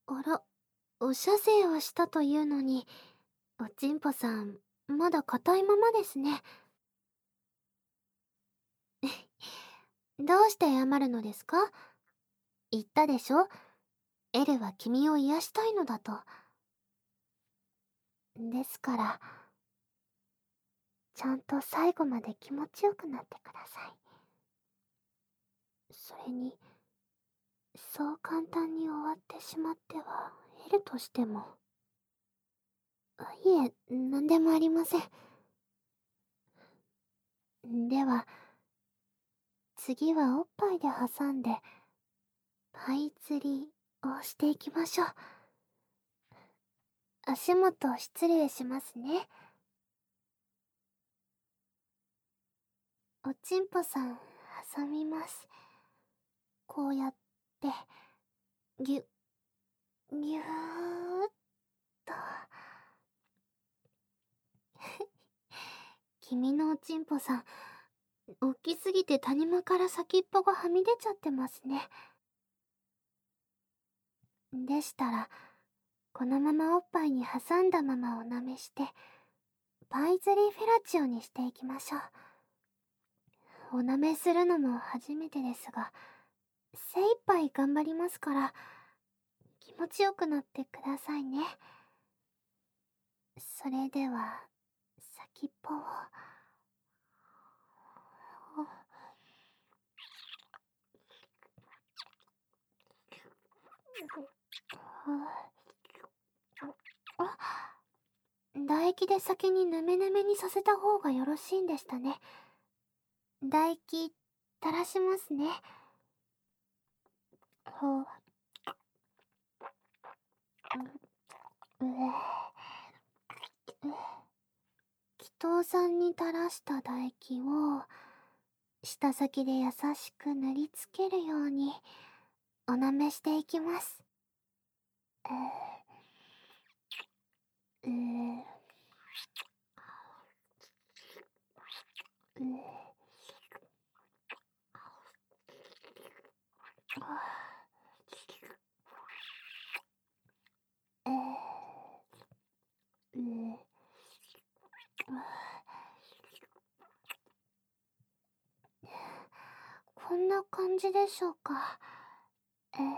あら、お射精をしたというのに、おちんぽさん、まだ硬いままですね。どうして謝るのですか？言ったでしょ？エルは君を癒したいのだと。ですから、ちゃんと最後まで気持ちよくなってください。それに、そう簡単に終わってしまっては、エルとしても。いえ、なんでもありません。では、次はおっぱいで挟んで、パイ釣りをしていきましょう。足元失礼しますね。おちんぽさん、挟みます。こうやって、ぎゅ、ぎゅーっと。君のおちんぽさん、大きすぎて谷間から先っぽがはみ出ちゃってますね。でしたら、このままおっぱいに挟んだままおなめして、パイズリーフェラチオにしていきましょう。おなめするのも初めてですが、精一杯頑張りますから、気持ちよくなってくださいね。それでは、先っぽを。唾液で先にヌメヌメにさせた方がよろしいんでしたね。唾液、垂らしますね。ほう。う祈祷さんに垂らした唾液を、舌先で優しく塗りつけるように、おなめしていきます。うーうーえー、うーこんな感じでしょうか。えー、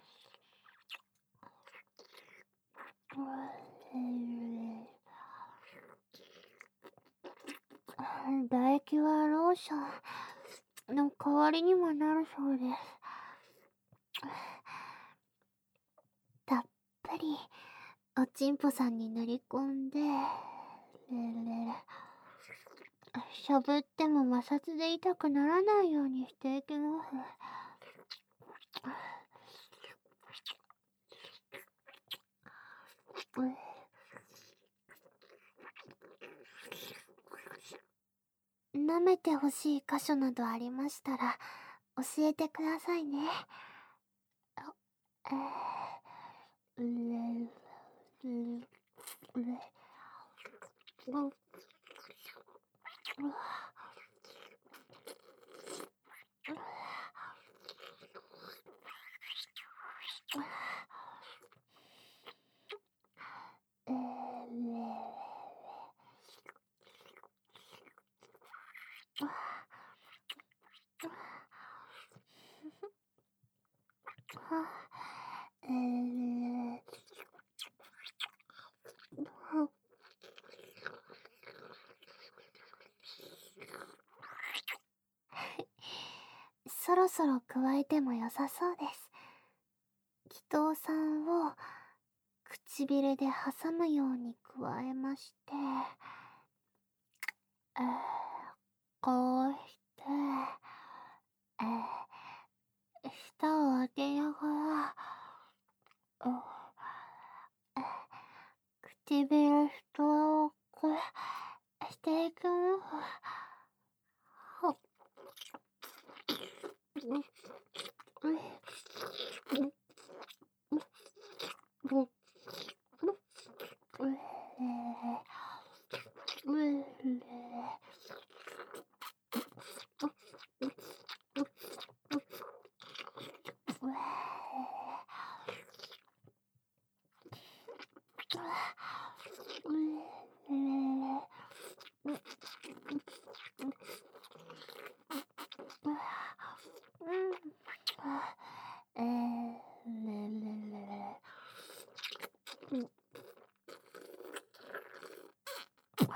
唾液はローションの代わりにもなるそうです。たっぷりおちんぽさんに塗り込んで、しゃぶっても摩擦で痛くならないようにしていきます。舐めてほしい箇所などありましたら教えてくださいね。えー、そろそろ加えても良さそうです。祈祷さんを唇で挟むように加えまして、こうして、舌を当てながら、唇とこうしていきます。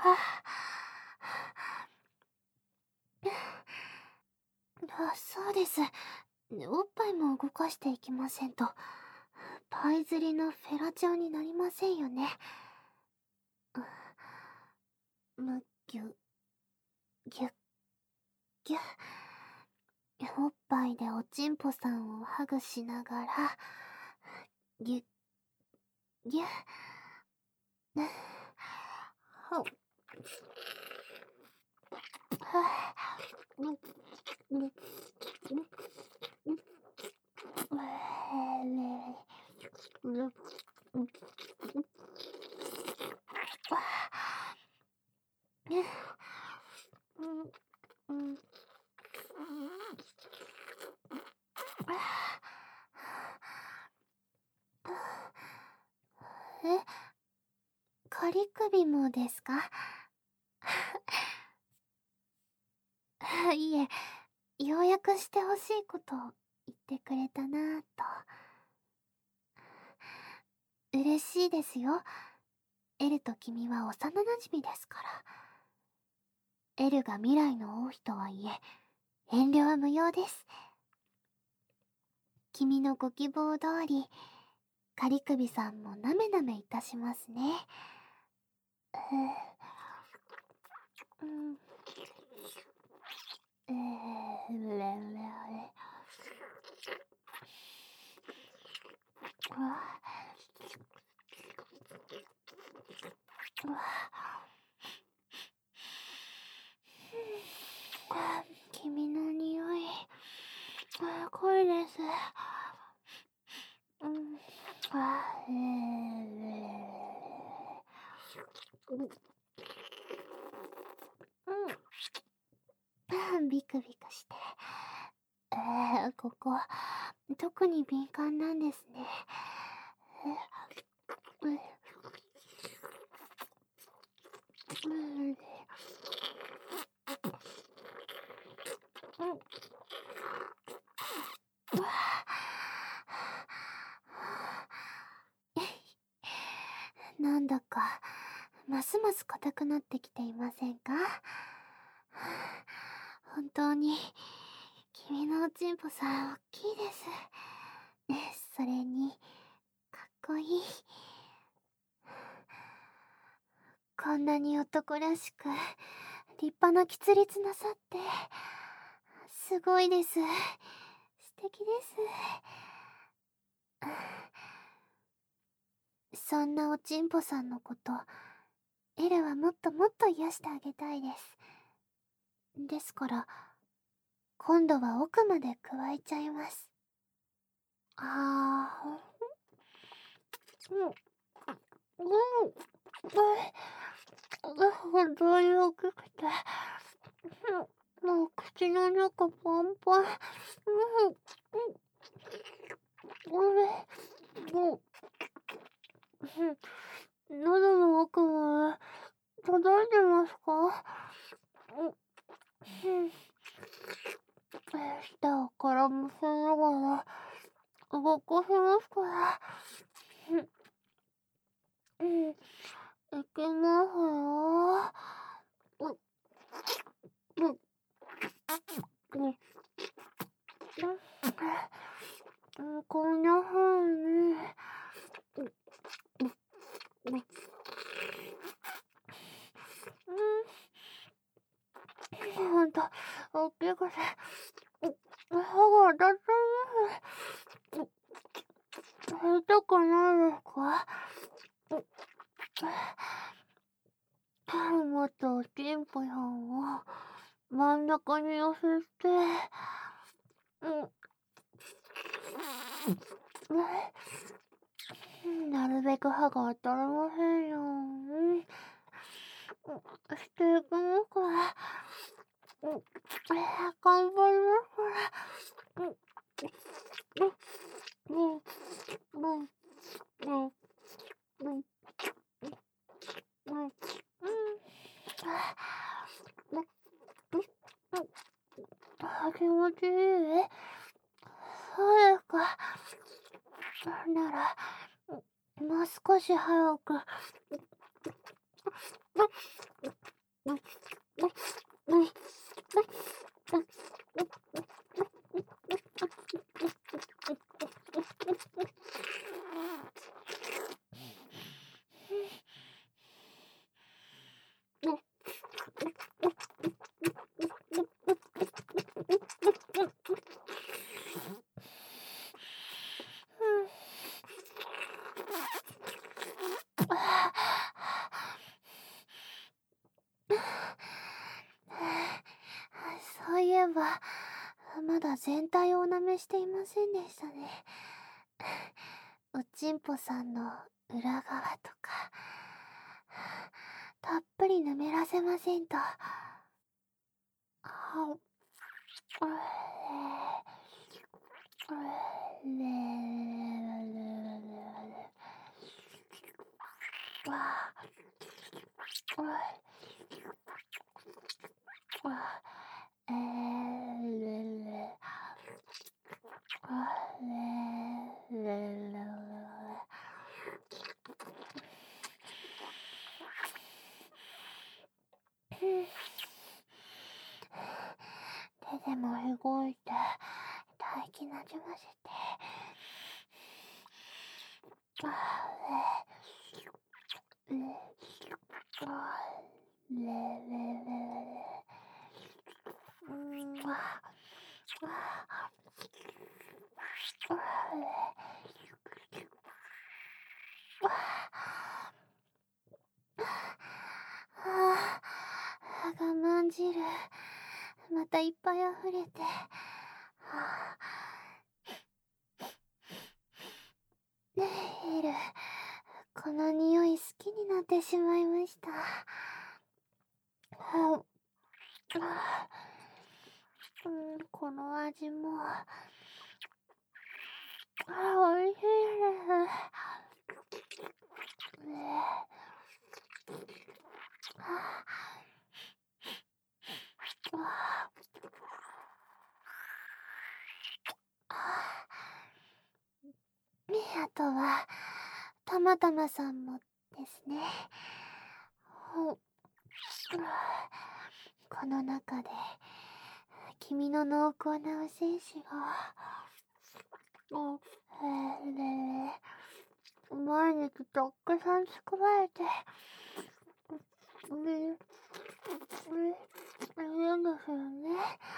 そうです。おっぱいも動かしていきませんと、パイ釣りのフェラチオになりませんよね。むぎゅ、ぎゅ、ぎゅ。おっぱいでおちんぽさんをハグしながら、ぎゅ、ぎゅ。え、仮首もですか？いえ、要約してほしいことを言ってくれたなぁと。嬉しいですよ。エルと君は幼馴染ですから。エルが未来の王妃とはいえ、遠慮は無用です。君のご希望通り、仮首さんもなめなめいたしますね。うん。君の匂い、濃いです。ビクビクして。ここ、特に敏感なんですね。なんだか、ますます硬くなってきていませんか？本当に、君のおちんぽさん大きいです。それに、かっこいい。こんなに男らしく、立派な喫立なさって、すごいです。素敵です。そんなおちんぽさんのこと、エルはもっともっと癒してあげたいです。ですから、今度は奥まで加えちゃいます。本当に大きくて、もう口の中パンパン。喉の奥まで届いてますか？舌を絡ませながら動かしますから。いきますよ。こんな風に。ほんと、大きくて、歯が当たっちゃいます。痛くないですか？もっとおちんぽさんを真ん中に寄せて、なるべく歯が当たりませんようにしていきますから。頑張りますから。気持ちいい？そうですか。なら、もう少し早く。 そういえば、まだ全体をお舐めしていませんでしたね。おちんぽさんの裏側とか、たっぷりぬめらせませんと。手でも動いて唾液なじませて、我慢汁またいっぱい溢れて、エル、この匂い好きになってしまいました。この味も、おいしいです。あとは、たまたまさんもですね。この中で、君の濃厚なお精子が、毎日たくさん作られて、いるんですよね。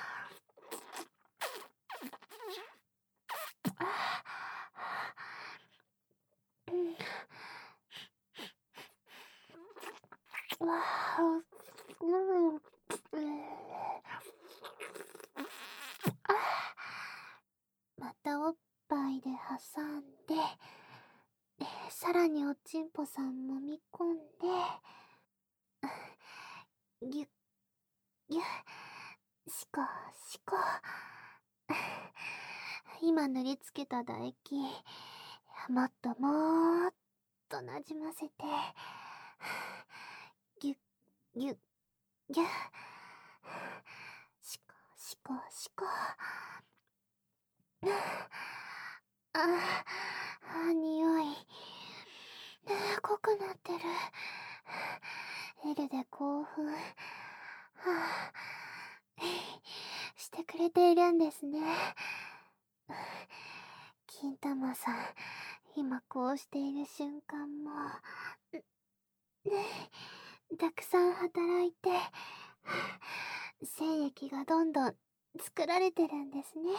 またおっぱいで挟んで、さらにおちんぽさん揉み込んで、ぎゅっぎゅっ、しこしこ。今塗りつけた唾液、もっともっとなじませて、ぎゅっぎゅっぎゅっ、しこしこしこ。匂い、濃くなってる。エルで興奮、してくれているんですね。金玉さん、今こうしている瞬間も、たくさん働いて、精液がどんどん作られてるんですね。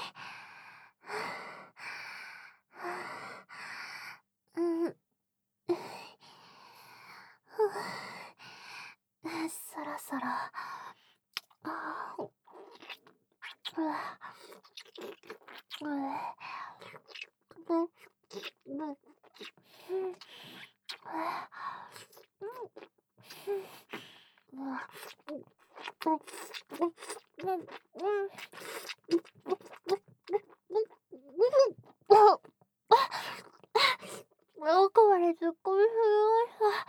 そろそろ、奥まで突っ込みすぎました。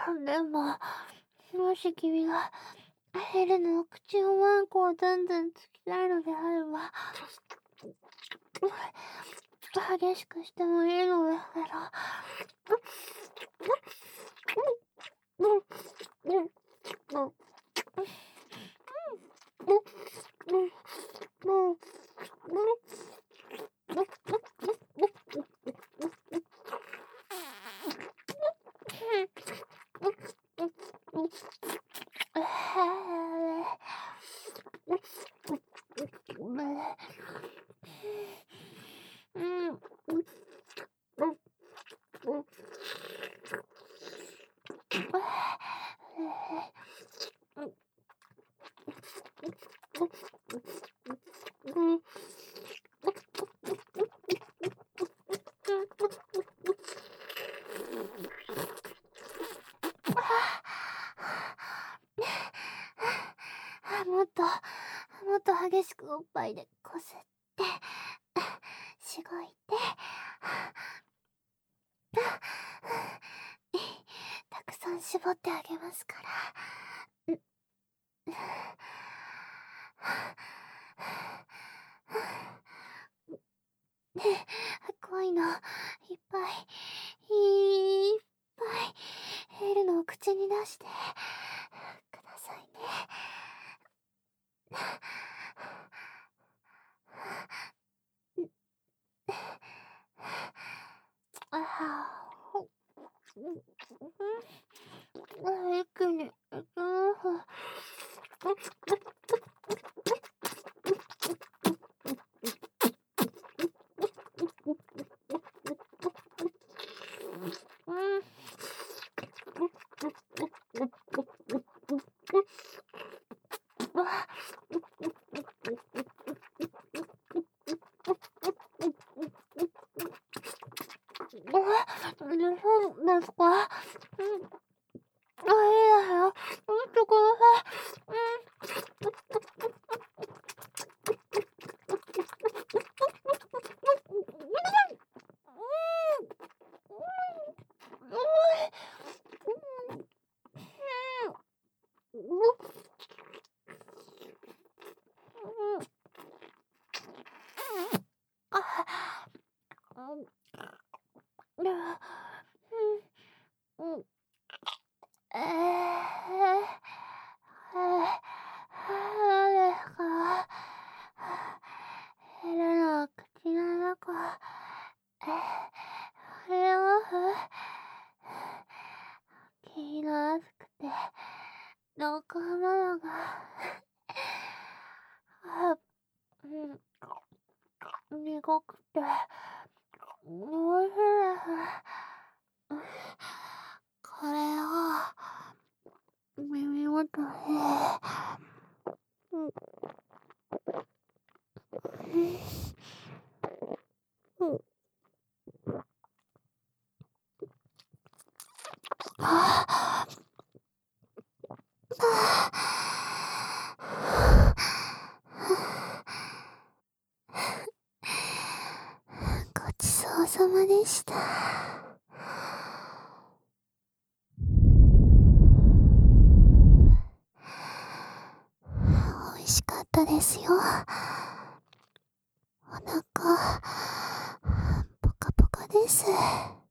でも、もし君がヘルの口をワンコをずんずんつきたいのであれば、 激しくしてもいいのだけど。もっと激しくおっぱいでこすって、しごいて、たくさん絞ってあげますから。濃いのいっぱいエルのを口に出してくださいね。一気に大丈夫ですか？いいですよ。見てくださエルの口の中、あれは気が熱くて、仲間が苦くて、おいしいです。これを耳元にごちそうさまでした。美味しかったですよ。お腹ポカポカです。